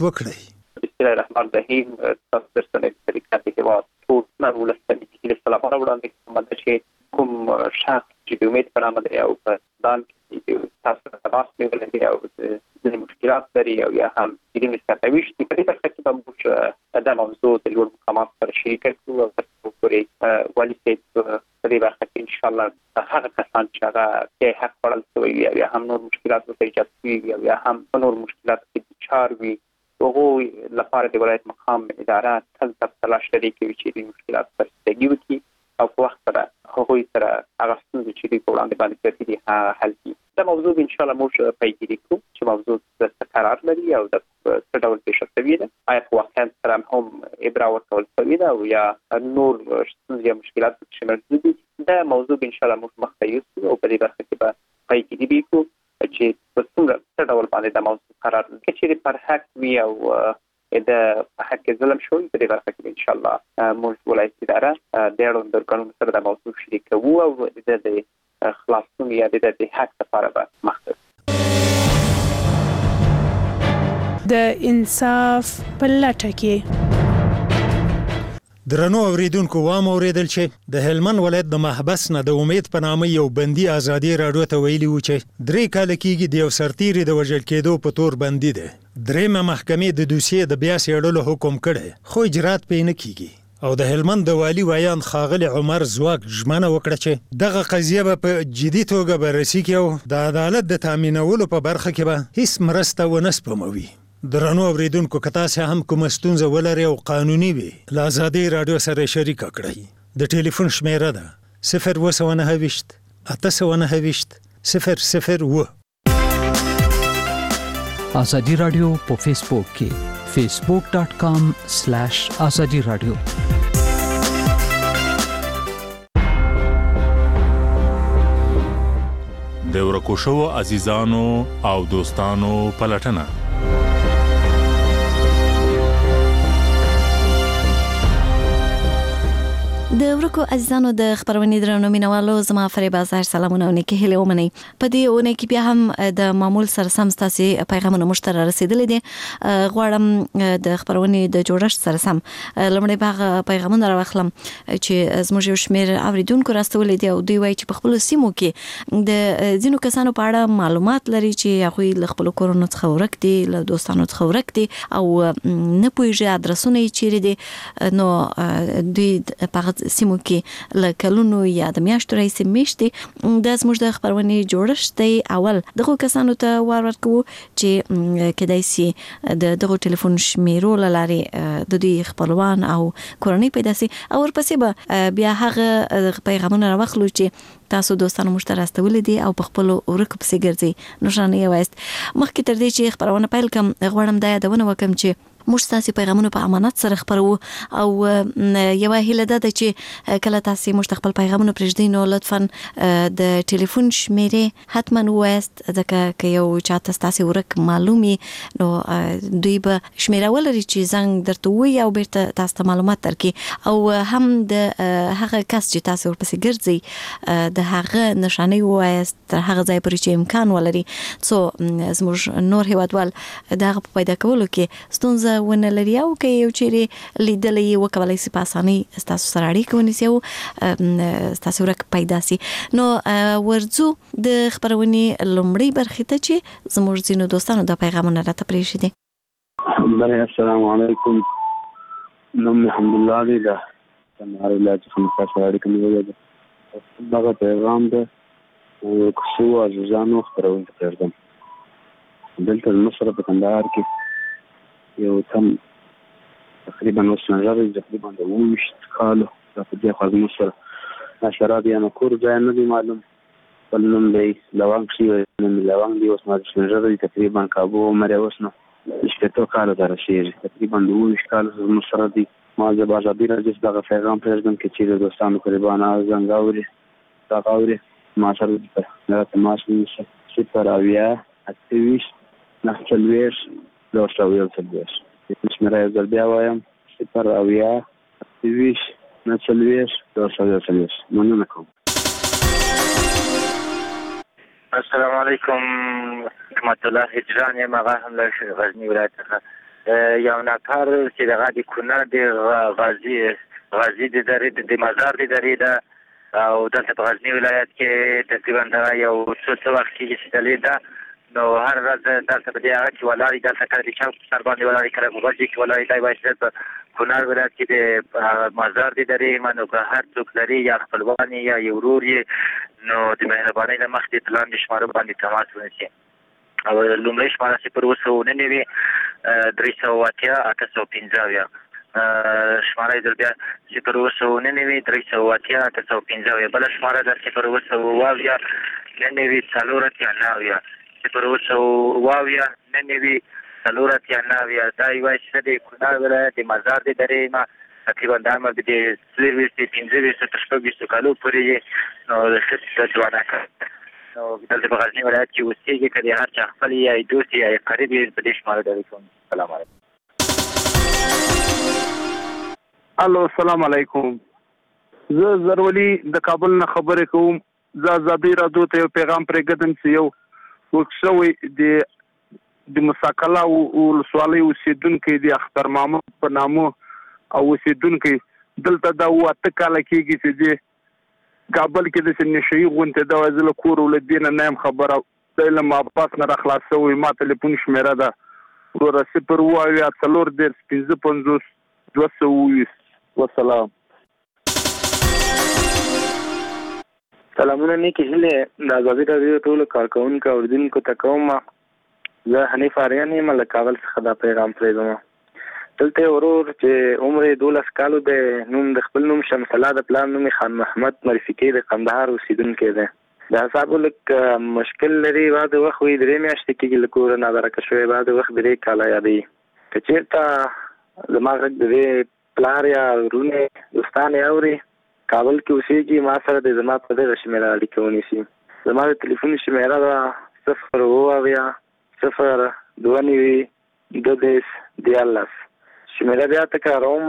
وکړئ. بسم الله الرحمن الرحیم. تاسو درسونه طریقه کې وایي ټول نن ولستنی کې سلام وړاندې کوم چې کوم شخص چې د امید په نامه دی او په دان کې تاسو تماس نیولې او د مشکلات لري او یا هم د مستویش د په دې کې به موږ د موضوع د لوړ مقامات سره شریک کوو او تاسو پورې ولې په دې برخه کې ان شاء الله هغه کسان چې هغه حق وړل کوي یا هم نور مشکلات ورته ایجاد کوي یا هم نور مشکلات کې چار وي هغه لپاره د ولایت مقام اداره تل تلاش لري کوي چې د مشکلات پر ستګي وکړي او په وخت سره هغه هغه څنګه چې په وړاندې باندې کوي حل کړي. دا موضوع ان شاء الله موږ پیګیری کوو چې موضوع د قرار لري او د څه ډول پیښه شوې ده آیا په واقعا سره هم ابرا ورکول شوې ده او یا نور څه مشکلات چې موجود دي. دا موضوع ان شاء الله موږ مخته یوسو او په دې برخه کې به پیګیری وکړو چې په څه ډول باندې د موضوع قرار کې چې پر حق وي او د حق ظلم شوی په دې برخه کې ان شاء الله موږ ولایت اداره د اړوند قانون سره د موضوع شریک کوو او د خلاصون یا د حق لپاره به مخته د انصاف په لټه کې. درنو اوریدونکو وام اوریدل چې د هلمند ولایت د محبس نه د امید په نامه یو بندي ازادي راډیو ته ویلي و چې 3 کال کېږي د یو سرتیري د وژل کېدو په تور بندي دی. درېمه محکمې د دوسیې د بیا څېړلو حکم کړی خو اجرات پې نه کېږي او د هلمند د والي ویان ښاغلي عمر ځواک ژمنه وکړه چې دغه قضیه به په جدي توګه بررسي کړي او د عدالت د تامینولو په برخه کې به هیڅ مرسته ونه سپموي. درنو اوریدونکو که تاسو هم کومه ستونزه ولرئ او قانوني وي له ازادي راډیو سره شریکه کړئ. د ټلیفون شمیره ده 029 829 001. ازادي راډیو په فیسبوک کې facebook.com/azadi radio. د ورکو شوو عزیزانو او دوستانو پلټنه. د ورکو عزیزانو د خبرونې درنو مینوالو زما فریبا زهر سلامونه او نیکه هیله ومنئ. په دې اونۍ کې بیا هم د معمول سره سم ستاسو پیغامونه مشترک رسیدلې دي. غواړم د خبرونې د جوړښت سره سم لمړی باغ پیغامونه راوخلم چې زموږ یو شمېر اوریدونکو راستولې دي او دوی وایي چې په خپل سیمو کې د ځینو کسانو په اړه معلومات لري چې هغه له خپل کورونو څخه ورک دي له دوستانو څخه ورک دي او نه پوهیږي ادرسونه یې چیرې دي. نو دوی په سیمو کې لکلونو یا د میاشتو راځي میشتي د زموږ د خبرونې جوړښت دی. اول دغه کسانو ته ورکو چې کدای سي دغه ټلیفون شمیرو لاري د دې خپلوان او کورنۍ پیدا سي او ورپسې به بیا هغه پیغامونه راوخلو چې تاسو دوستانو مشترک استولې دي او په خپل ورک پسې ګرځي نشانه یې وایست. مخکې تر دې چې خبرونه پیل کوم غواړم دا یادونه وکم چې موږ تاسو پیغامونه په امانت سره خبرو او یو هیله ده چې کله تاسو موږ خپل پیغامونه پرېږدئ نو لطفاً د ټلیفون شمیرې حتما وایست ځکه که یو چاته تاسو ورک معلومي نو دوی به شمیره ولري چې زنګ درته وي او بیرته تاسو ته معلومات درکړي او هم د هغه کس چې تاسو ورپسې ګرځي د هغه نشانه وایست تر هغه ځای پورې چې امکان ولري څو زموږ نور هیوادوال دغه پیدا کولو کې ستونزه ونه لري او که یو چیرې لیدلې وکولای شي په اسانۍ تاسو سره اړیکه ونیسي او تاسو ورک پیدا سي. نو ورځو د خبرونې لومړی برخه ته چې زموږ ځینو دوستانو د پیغامونه راته پریښي دي. السلام علیکم. نوم حمد الله دی دا تمہارے علاج خمسه سره اړیکه نیولې ده. دغه پیغام ده کوڅو عزیزانو خبرونه پرېږدم. دلته مصر په کندهار کې یو تم تقریبا وسنجري تقریبا 20 کالو د دې خدمت سره نشرات یا کور ځای نه دی معلوم بلنم دی لوانګ شي لوانګ دی اوس ما سنجري تقریبا کابو مری وسنه شپږ کالو درشي تقریبا 20 کالو مسره دی ما د بازابي راځي دغه پیغام پرېږدم کې چې د دوستانو قربانه زنګاوري تاغاوري ما سره د تماس نشه سپر اویا اکټیویش نحچلویش لوشاویل تلویش اسمره یزل بیا وایم سپر اویا اکټیویش نحچلویش لوشاویل تلویش مننه کوم. السلام علیکم رحمت الله هجران یم هغه هم له غزنی ولایت څخه یو نفر چې دغه د کونړ د غازي د درې د مزار د درې ده او دلته په غزني ولایت کې تقریبا دغه یو څه وخت کېږي چې دلې ده نو هر ورځ دلته په دې هغه کې ولاړې دلته کله د چوک سر باندې ولاړې کله په غزني کې ولاړې دی وایي چې په کونړ ولایت کې د مزار د درې منو که هر څوک لري یا خپلوان یا یو ورور یې نو د مهربانۍ نه مخکې د لاندې شماره باندې تماس ونیسي او لومړی شماره 029 380 815 شماره در بیا 029 380 815 بله شماره در 029 ننوي 489 029 ننوي 489 دا یوه چې د کونړ ولایت د مزار د درې ما تقریبا د عمر د 25 کالو پورې نو د ښځې ځوانه نو دلته په غزني ولایت کې اوسېږي که د هر چا خپل یا دوست یا قریب یې په دې شماره ډالۍ کوم. سلام علیکم. الو السلام علیکم. زه زرولي د کابل نه خبرې کوم. زه ازادي راډیو ته یو پیغام پرېږدم چې یو ورک شوی د مساکله ولسوالۍ اوسېدونکی د اختر محمد په نامه او اوسېدونکی دلته دا 8 کاله کېږي چې د کابل کې د نشهیي غونډې د وزل کور ولدین نه هم خبره د علم اباس نه راخلاص شوی ما ټلیفون شمیره ده ورو 0 والسلام. سلامونه نیکی هیله د ازادي راډیو ټولو کارکوونکو اوریدونکو ته کوم. زه حنیف آریان یم له کابل څخه دا پیغام پرېږدم. دلته ورور چې عمر 12 کالو دی نوم د خپل نوم شمس الله د پلار نوم خان محمد مرفقي د قندهار اوسېدونکی دی. د اعصابو لږ مشکل لري بعد وخت وي 3 میاشتې کېږي له کوره نادرکه شوی بعد وخت 3 کاله یادوي که چېرته زما غږ د دې پلار یا ورونه دوستان یې اوري کابل کې اوسېږي ما سره د زما په دغه شمېره اړیکه ونیسي. زما د تلیفون شمېره ده 0 شمېره بیا تکراروم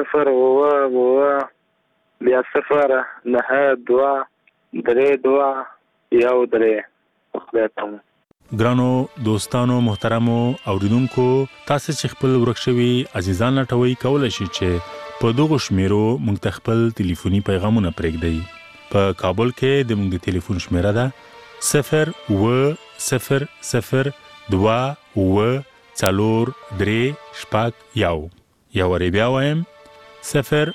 0 بیا 0 9 2 3 2 1 3. خدای ته ګرانو دوستانو محترمو اوریدونکو تاسو چې خپل ورک شوي عزیزان لټوي کولای شئ چې په دغه شمیرو موږ ته خپل ټلیفوني پیغامونه پرېږدئ. په کابل کې د موږ د ټلیفون شمیره ده 0 2 4 3 1 یا ور بیا وایم 0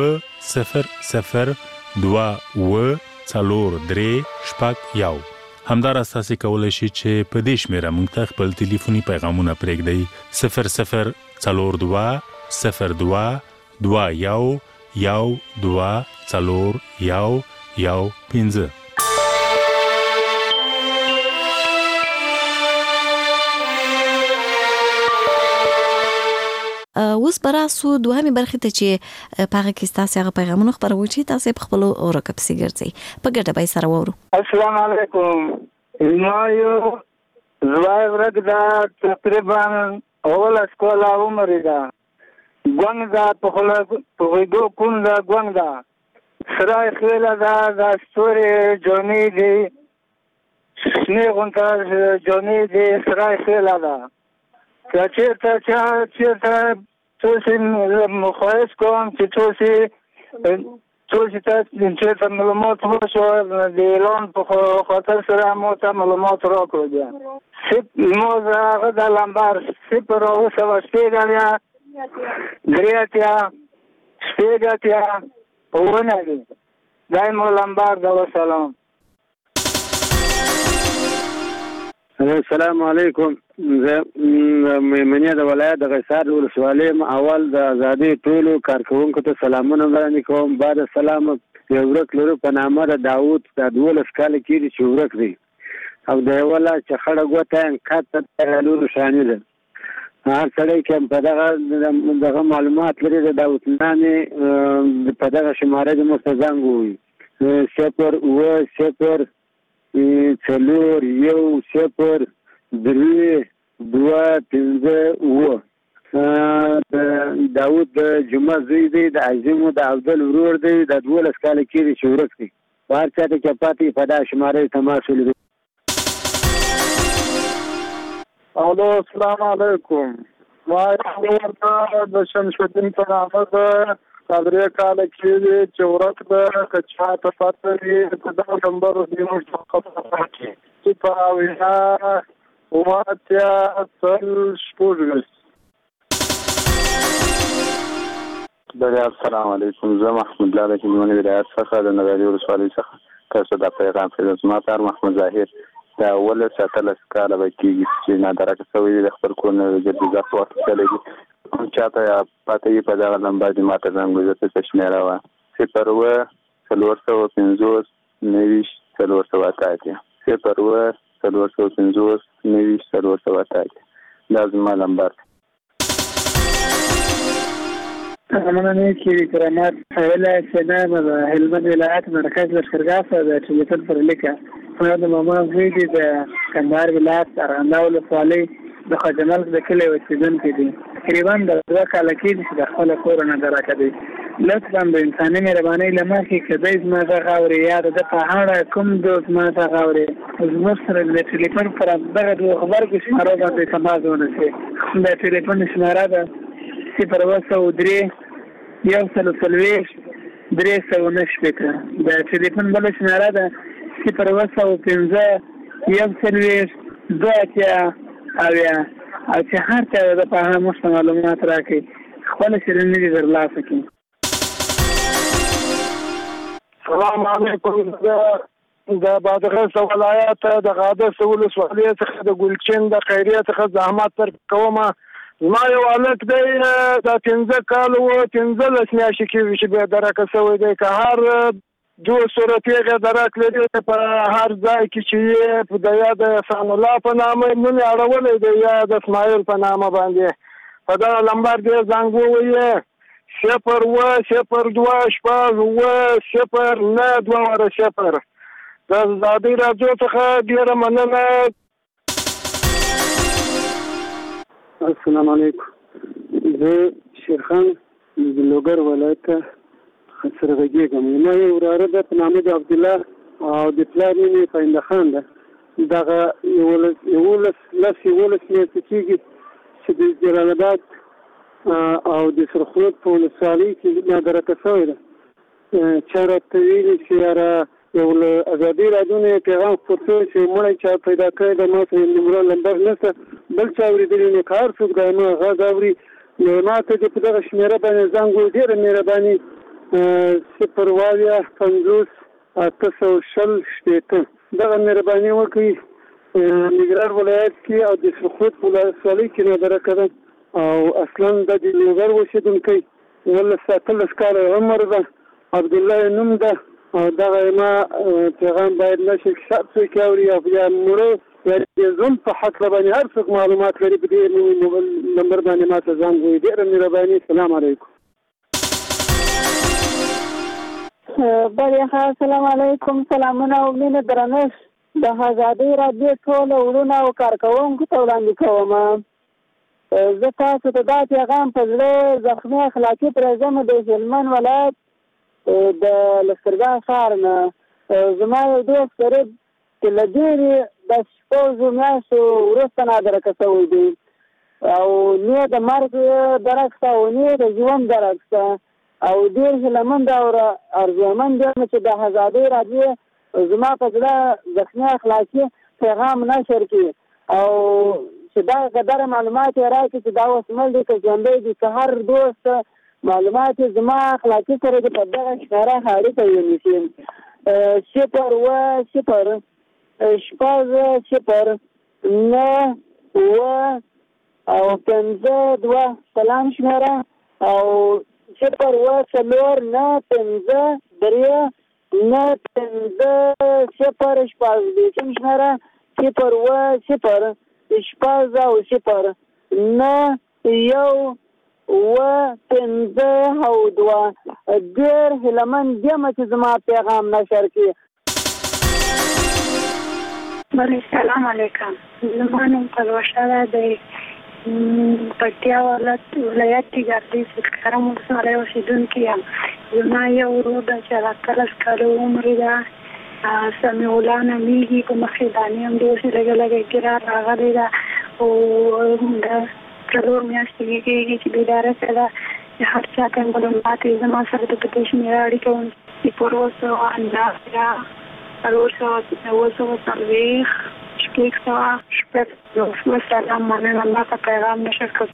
2 4 3 1 همدار اساسي کولای شي چې په دې شمیره موږ ته خپل ټلیفوني پیغامونه پرېږدئ 0 4 2 21 2 4 1 5. اوس براسو دوهمه برخه ته چې پاره کې تاسو هغه پیغامونه خبرو چې تاسو په خپل اورکه پسې ګرځي په ګټه به سره وورو. السلام علیکم. زمایو زوای ورګدا تقریبا اول اسکولا عمر دا ګونګا په خلا په وګو کوندا ګونګا سرای خیلا دا ستوري جونی دی سنه غونټا جونی دی سرای خیلا دا چېرته توسی مخواهش کوم چې توسی تاسو چېرته معلومات وشو د اعلان په خاطر سره مو ته معلومات راکړو بیا مو هغه د لمبر 0 دایمو لمبر د وسلام. السلام علیکم. زه منیا د ولایت د غیصار ولسوالۍ اول د ازادي ټولو کارکوونکو ته سلامونه وړاندې کوم. بعد سلام یو ورک لرو په نامه د داوود د 12 کال کېږي چې ورک دی او د ولا چې خړه ګوته کاته لور شانې ده هر سړی کې په دغه معلومات لري د داوود نامې په دغه شماره د مستزنګ وي 0 څلور 1 0 3 2 5 داود د جمعه زوی دی د عظیم د عبدل ورور دی د 12 کال کېږي چې ورک دی هر چا ته کې پاتې په دا شماره تماس ولري. الو السلام علیکم. ما ورته د شمس الدین په نامه د 3 کال کې چې ورک د کچا ته پاتري د نمبر د مشتقه کې په وینا واتیا تل شپږ. السلام علیکم. زه محمود الله د کلمونې ولایت څخه د نغري ولسوالۍ څخه تاسو د پیغام فیض ما تر محمود ظاهر دا ول ساتل سکاله وکي چې نادرکه سوي د خپل کور نه د ځخ وخت چلېږي کوم چاته یا پاتې په دا نمبر د ماته زنګ زه څه شمیره وا 0 نویش 350 0 نویش 350 لازم نمبر. مننه کې کرامات حواله سلام د هلمند ولایت مرکز لشکرګاه څخه د ټلیفون پر لیکه په د ماما ویډي د کندهار ولایت ارغنداو ولسوالۍ د خجمل د کلی اوسیدونکي دي. تقریبا د 2 کال کې چې د خپل کور نه درکه دي لطفا د انساني مهرباني لمخې کدی زما د غاوري یا د پهاړه کوم د زما د غاوري زموږ سره د ټلیفون پر دغه خبر کې شماره باندې تماس ونشي. د ټلیفون شماره ده 0 1 3 3 د ټلیفون بل شماره ده 0 5 1 3 2 او چې هر څه د په اړه مو معلومات راکړي خپل شرنې دې درلاسه کړي. السلام علیکم. د بادغیس ولایت د غادس ولسوالۍ څخه د ګلچین د خیریه څخه زحمت تر کومه ما یو الک دی د 15 کال و 15 میاشتې کې چې به درکه سوی دی که هر دو صورتې درک لري په هر ځای کې چې په د یاد حسن الله په نامه نوم اړولې دی یا د اسماعیل په نامه باندې په دا نمبر دی زنګ وویې 0 2 د ازادي راډیو څخه ډیره مننه. السلام علیکم. زه شیرخان د لوګر ولایت سره غږیږم. ما یو وراره ده په نامه د عبد الله او د پلار نوم یې فایند خان ده. دغه یولس میاشتې کېږي چې د جلال آباد او د سرخود په ولسوالۍ کې نادرکه شوې ده. چا راته ویلي چې یاره یو له ازادي راډیو نه پیغام خپور شوی چې مړی چا پیدا کړی ده ما سره نمره نمبر نشته بل چا اورېدلي نو که هر څوک دی ما غږ اوري نو ما ته دې په دغه شمېره باندې زنګ ووایي ډېره مهرباني 0 دغه مهرباني وکړي. نګران ولایت کې او د سرخود په ولسوالۍ کې نادرکه ده او اصلا د لوګر اوسېدونکی 19 کاله عمر ده عبدالله نوم ده او دغه ما پیغام باید نشي شرط څوک اوري او یا مړه یا د ظلم په حق باندې هر څوک معلومات لري په دې نمبر باندې ما ته زنګ ووایي. ډېره مهرباني. السلام علیکم. بریخه السلام علیکم. سلامونه او مینه درنښت د ازادي راډیو ټول ورونه او کارکوونکو ته وړاندې کوم. زه تاسو ته دا پیغام په زړه زخمي اخلاقي پرېږدم د هلمند ولایت د لښکرګاه ښار نه. زما یو دوست قریب چې له ډېرې د 6 میاشتو وروسته نادرکه شوی دی او نه د مرګ درک شته او نه د ژوند درک شته او ډېر هیلهمند او ارزومند یم چې د ازادي راډیو زما په زړه زخمي اخلاقي پیغام نشر کړي او چې دا قدر معلومات یې راکړي چې دا اوس مړ دی که ژوندی دی که هر دوست معلومات زما اخلاقي سره د په دغه شمېره اړیکه ونیسي. 0 0 9 او 5 سلام شمېره او 0 4 9 5 3 9 5 0 شمېره 0 0 9 1 و 5 او 2 ډېر هیلهمند یم چې زما پیغام نشر کړي. السلام علیکم. زما نوم پلوشه ده د پکتیا ولایت کې ګردیز کرم ولسوالۍ اوسېدونکې یم. زما یو ورور ده چې 18 کاله عمر ده سمیع الله نومیږي په مخې دانې هم داسې لږه لږه ګیره راغلې ده او د څلور میاشتې کېږي چې بیداره سره د هر چا ته معلومات یې زما سره د پدې شمېره اړیکه ونیسي پر 290 سلام مننه ما ته پیغام نشه کړ.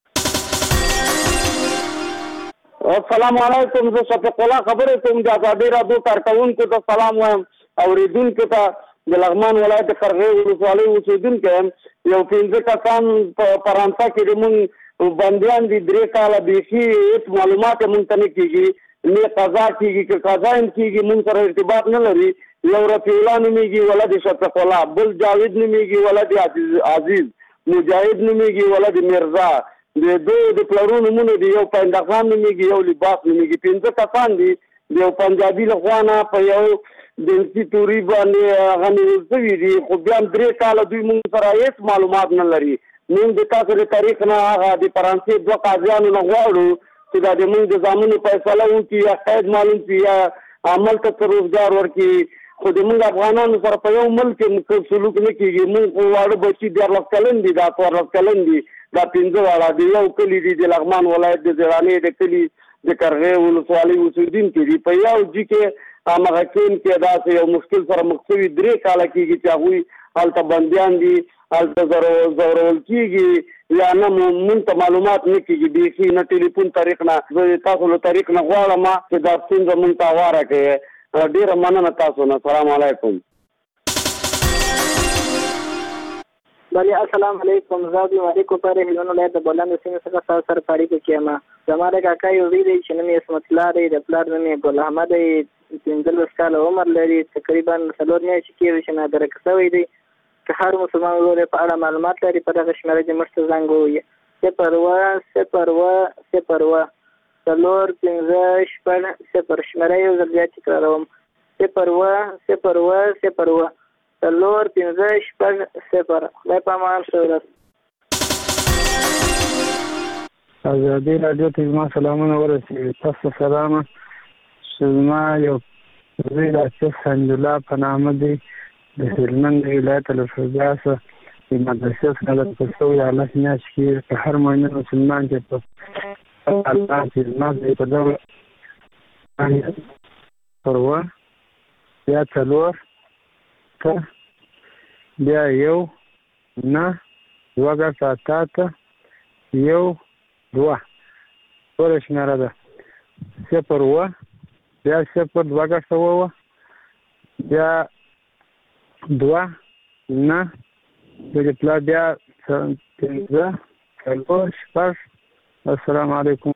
السلام علیکم. زه شفیق الله خبرې کوم د آزادۍ راډیو کارکوونکو ته سلام وایم. اوریدونکو ته د لغمان ولایت قرغې ولسوالۍ اوسېدونکی یم. یو 15 کسان په فرانسه کې زموږ بندیان دي 3 کاله بیخي هېڅ معلومات یې مونږ ته نه کېږي، نه قضا کېږي، که قضا هم کېږي مونږ سره ارتباط نه لري. یو رفیع الله نومېږي ولد شفیق الله، بل جاوید نومېږي ولد عزیز، مجاهد نومېږي ولد مرزا. د دوی د پلرو نومونه دي، یو پایندخان نومېږي، یو لباس نومېږي. 15 کسان دي. د یو پنجابي له خوا نه په یو جنسي توري باندې هغه نیول شوي دي، خو بیا هم 3 کاله دوی مونږ سره هېڅ معلومات نه لري. مونږ د تاسو د تاریخ نه هغه د فرانسې 2 قاضیانو نه غواړو چې دا د مونږ د زامنو فیصله وکړي، یا قید معلوم کړي یا عمل ته تصرفګار ورکړي. خو د مونږ افغانانو سره په یو ملک کې سلوک نه کېږي. مونږ خو واړه بچي 14 کلن دي، دا 14 کلن دي، دا 15 واړه د یو کلي دي د لغمان ولایت د زرانې د کلي د قرغې ولسوالۍ اوسېدونکي دي. په یو جي کې همغه کین کې داسې یو مشکل سره مخ شوي 3 کاله کېږي چې هغوی هلته بندیان دي، هلته ځورول کېږي یا نه مونږ ته معلومات نه کېږي بیخي، نه ټلیفون طریق نه. زه تاسو له طریق نه غواړم چې دا ستونزه مونږ ته هواره کړئ. ډېره مننه تاسو نه. السلام علیکم. بله السلام علیکم. زه د اړیکو په اړه هلمند ولایت د بولند سیمې څخه تاسو سره په اړیکه کې یم. زما د کاکا یو زوی دی چې نوم یې عصمت الله دی، د پلار نوم یې ګل احمد دی، 15 کاله عمر لري، تقریبا 4 میاشتې کېږي چې نادرکه شوی دی. که هر مسلمان ورور په اړه معلومات لري په دغه شمېره دې موږ ته زنګ ووهي 0100456 شمېره یو ځل بیا تکراروم 0100456. خدای په امان. ښه ورځ. آزادۍ راډیو ته زما سلامونه ورسېږي. تاسو سلامه. زما یو زوی د اسف حمدالله په نامه دی، د هلمند ولایت له فرجاسه د مدرسې څخه د پښتو یا الله میاشت کې په هر مؤمن مسلمان چې په الله چې ناز په دغه پروا یا څلور ته بیا یو نه دوه ساعته یو دوه ټوله شمېره ده 0 بیا 0 بیا 2 نه د پلا بیا 5 السلام علیکم.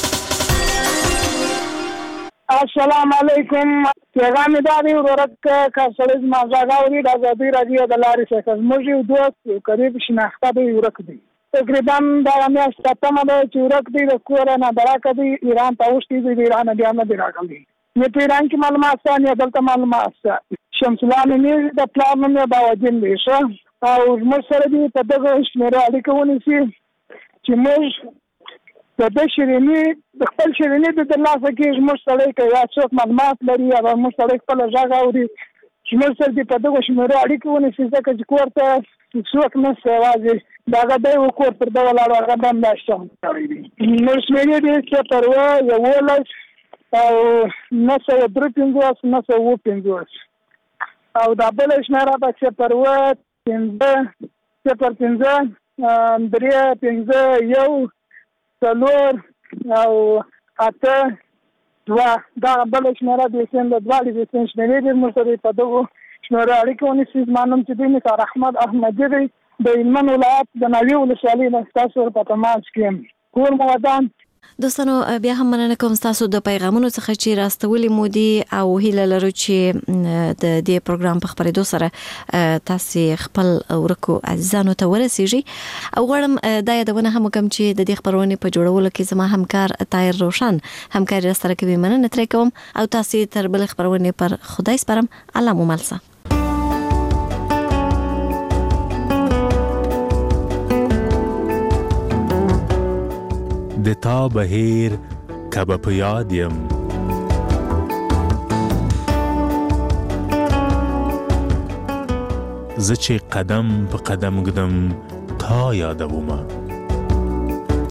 السلام علیکم. پیغام داری ورک کا سړی ما ځاګاوري د آزادۍ راډیو د لارې څخه موږ یو دوست قریب شناخته دی ورک دی تقریبا دا میاشت تمه ده چې ورک دی د کور نه دراکه دی ایران ته اوښتي دی ایران بیا نه دی راغلی نه په ایران کې معلومات ثاني دلته معلومات شمس الله مې د پلان مې باوجین دی ښه او موږ سره دی په دغه شمېره اړیکه ونیسي چې موږ د شیریني د خپل شیریني د ترلاسه کې موږ سره کې یا څوک معلومات لري یا موږ سره خپل ځای اوري چې موږ سره دی په دغه شمېره اړیکه ونیسي ځکه چې کور ته څوک نه سوازي دا غدای وکړ پر دا ولاړ هغه د ناشته نو شمېرې دې چې پروا یو ولای او نه څه درپینګوس نه څه وپینګوس او دا بل شمېره به چې پروا 15 یو څلور او اته دوه دا بل شمېره د سند دواړي د سند شمېرې د مرسته په دغه شمېره اړیکه ونیسي مانم چې د نثار احمد احمدی دی د هلمند ولایت د ناوې ولسوالۍ نه تاسو په تماس کې کور مو ودان. دوستانو بیا هم مننه کوم تاسو د پیغامونو څخه چې راستولې مو دي او هیله لرو چې د دې پروګرام په خبرېدو سره تاسو خپل ورکو عزیزانو ته ورسیږي او غواړم دا یادونه هم کوم چې د دې خبرونې په جوړولو کې زما همکار طاهر روشن همکاري سره کوي. مننه ترې کوم او تاسو تر بل خبرونې پر خدای سپارم. الله مو ملسه. د تا بهیر کبه په یاد یم زه چې قدم په قدم ګدم تا یادومه